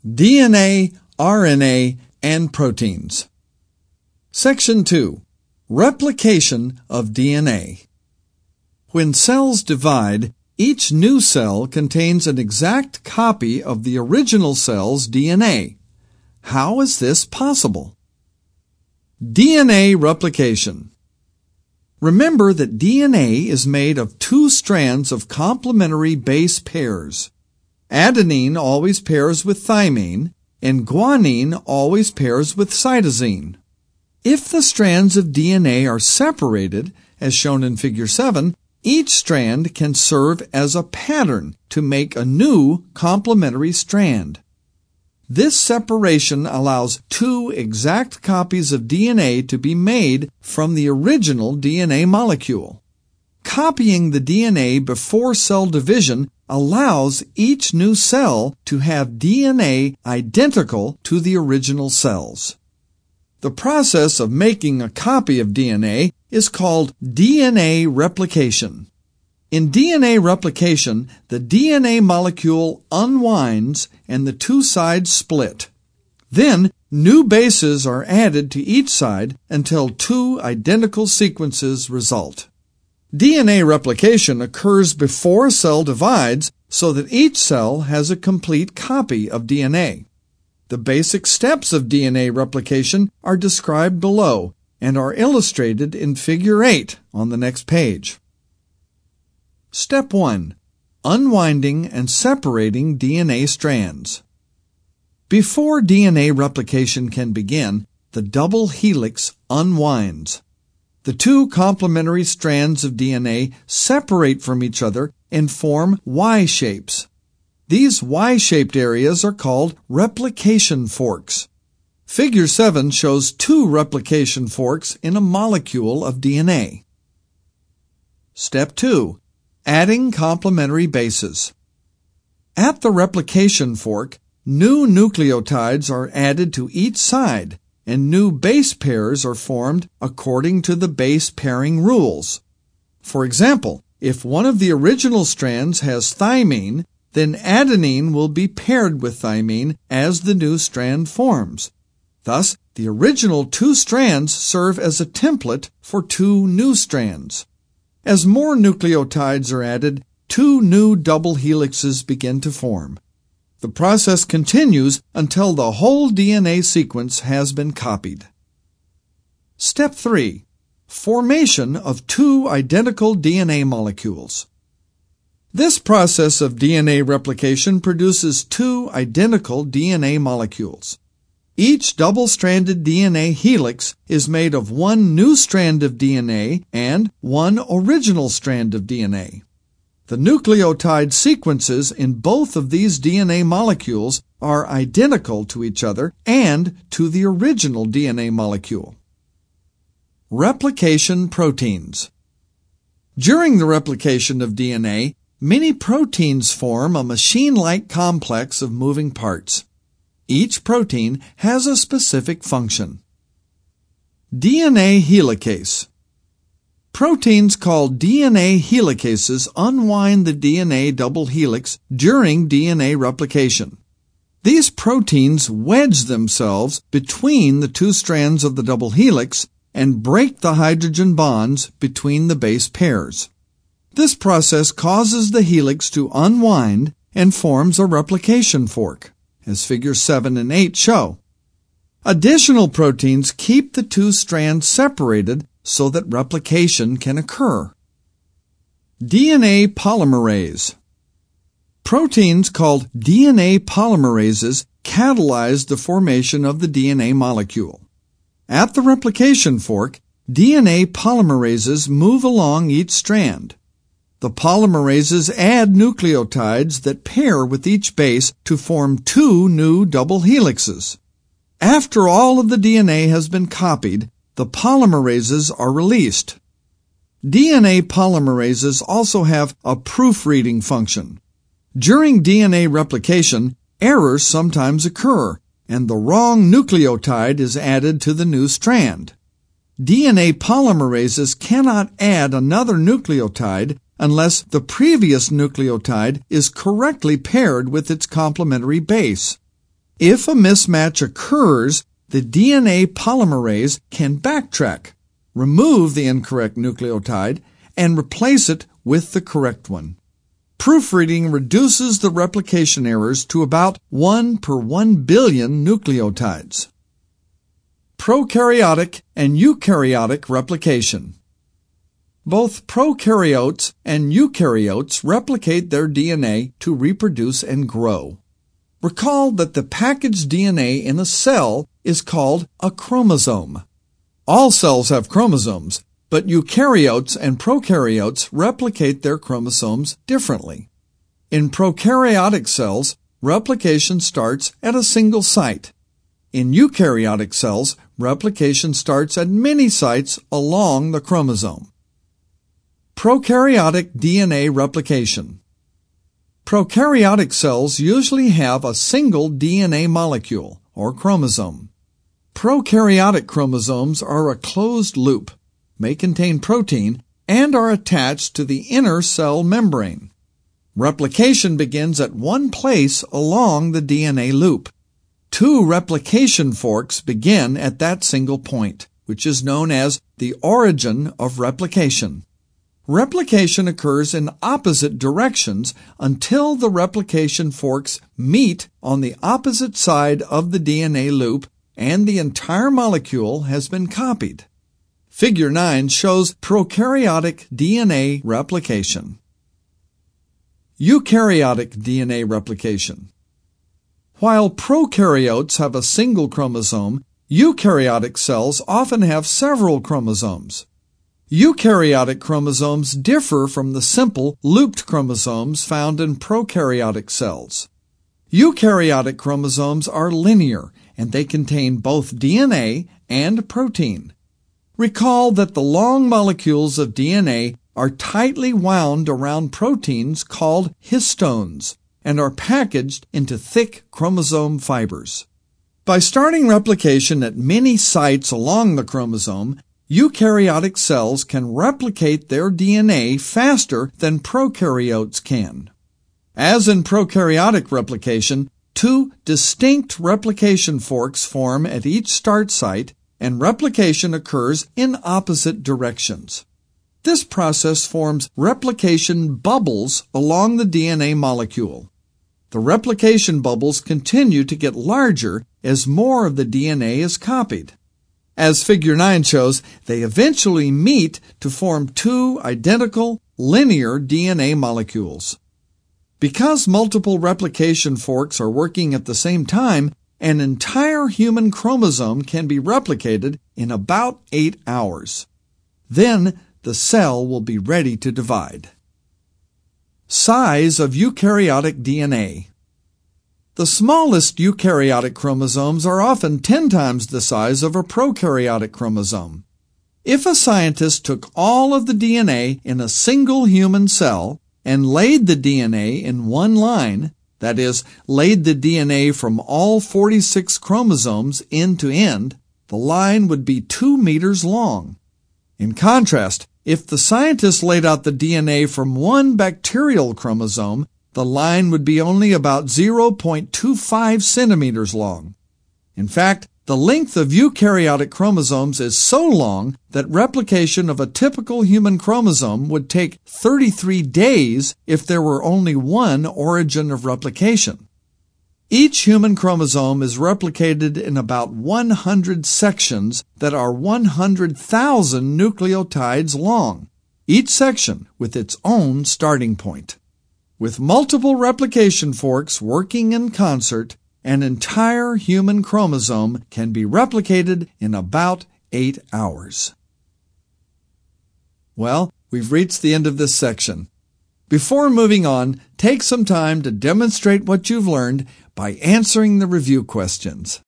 DNA, RNA, and proteins. Section 2. Replication of DNA. When cells divide, each new cell contains an exact copy of the original cell's DNA. How is this possible? DNA replication. Remember that DNA is made of two strands of complementary base pairs. Adenine always pairs with thymine, and guanine always pairs with cytosine. If the strands of DNA are separated, as shown in Figure 7, each strand can serve as a pattern to make a new complementary strand. This separation allows two exact copies of DNA to be made from the original DNA molecule. Copying the DNA before cell division allows each new cell to have DNA identical to the original cells. The process of making a copy of DNA is called DNA replication. In DNA replication, the DNA molecule unwinds and the two sides split. Then, new bases are added to each side until two identical sequences result. DNA replication occurs before a cell divides so that each cell has a complete copy of DNA. The basic steps of DNA replication are described below and are illustrated in Figure 8 on the next page. Step 1. Unwinding and separating DNA strands. Before DNA replication can begin, the double helix unwinds. The two complementary strands of DNA separate from each other and form Y-shapes. These Y-shaped areas are called replication forks. Figure 7 shows two replication forks in a molecule of DNA. Step 2. Adding complementary bases. At the replication fork, new nucleotides are added to each side, and new base pairs are formed according to the base pairing rules. For example, if one of the original strands has thymine, then adenine will be paired with thymine as the new strand forms. Thus, the original two strands serve as a template for two new strands. As more nucleotides are added, two new double helixes begin to form. The process continues until the whole DNA sequence has been copied. Step 3. Formation of two identical DNA molecules. This process of DNA replication produces two identical DNA molecules. Each double-stranded DNA helix is made of one new strand of DNA and one original strand of DNA. The nucleotide sequences in both of these DNA molecules are identical to each other and to the original DNA molecule. Replication proteins. During the replication of DNA, many proteins form a machine-like complex of moving parts. Each protein has a specific function. DNA helicase. Proteins called DNA helicases unwind the DNA double helix during DNA replication. These proteins wedge themselves between the two strands of the double helix and break the hydrogen bonds between the base pairs. This process causes the helix to unwind and forms a replication fork, as Figures 7 and 8 show. Additional proteins keep the two strands separated so that replication can occur. DNA polymerase. Proteins called DNA polymerases catalyze the formation of the DNA molecule. At the replication fork, DNA polymerases move along each strand. The polymerases add nucleotides that pair with each base to form two new double helixes. After all of the DNA has been copied, the polymerases are released. DNA polymerases also have a proofreading function. During DNA replication, errors sometimes occur, and the wrong nucleotide is added to the new strand. DNA polymerases cannot add another nucleotide unless the previous nucleotide is correctly paired with its complementary base. If a mismatch occurs, the DNA polymerase can backtrack, remove the incorrect nucleotide, and replace it with the correct one. Proofreading reduces the replication errors to about 1 per 1 billion nucleotides. Prokaryotic and eukaryotic replication. Both prokaryotes and eukaryotes replicate their DNA to reproduce and grow. Recall that the packaged DNA in a cell is called a chromosome. All cells have chromosomes, but eukaryotes and prokaryotes replicate their chromosomes differently. In prokaryotic cells, replication starts at a single site. In eukaryotic cells, replication starts at many sites along the chromosome. Prokaryotic DNA replication. Prokaryotic cells usually have a single DNA molecule, or chromosome. Prokaryotic chromosomes are a closed loop, may contain protein, and are attached to the inner cell membrane. Replication begins at one place along the DNA loop. 2 replication forks begin at that single point, which is known as the origin of replication. Replication occurs in opposite directions until the replication forks meet on the opposite side of the DNA loop and the entire molecule has been copied. Figure 9 shows prokaryotic DNA replication. Eukaryotic DNA replication. While prokaryotes have a single chromosome, eukaryotic cells often have several chromosomes. Eukaryotic chromosomes differ from the simple looped chromosomes found in prokaryotic cells. Eukaryotic chromosomes are linear, and they contain both DNA and protein. Recall that the long molecules of DNA are tightly wound around proteins called histones and are packaged into thick chromosome fibers. By starting replication at many sites along the chromosome, eukaryotic cells can replicate their DNA faster than prokaryotes can. As in prokaryotic replication, 2 distinct replication forks form at each start site, and replication occurs in opposite directions. This process forms replication bubbles along the DNA molecule. The replication bubbles continue to get larger as more of the DNA is copied. As Figure 9 shows, they eventually meet to form 2 identical, linear DNA molecules. Because multiple replication forks are working at the same time, an entire human chromosome can be replicated in about 8 hours. Then, the cell will be ready to divide. Size of eukaryotic DNA. The smallest eukaryotic chromosomes are often 10 times the size of a prokaryotic chromosome. If a scientist took all of the DNA in a single human cell and laid the DNA in one line, that is, laid the DNA from all 46 chromosomes end to end, the line would be 2 meters long. In contrast, if the scientist laid out the DNA from one bacterial chromosome, the line would be only about 0.25 centimeters long. In fact, the length of eukaryotic chromosomes is so long that replication of a typical human chromosome would take 33 days if there were only one origin of replication. Each human chromosome is replicated in about 100 sections that are 100,000 nucleotides long, each section with its own starting point. With multiple replication forks working in concert, an entire human chromosome can be replicated in about 8 hours. Well, we've reached the end of this section. Before moving on, take some time to demonstrate what you've learned by answering the review questions.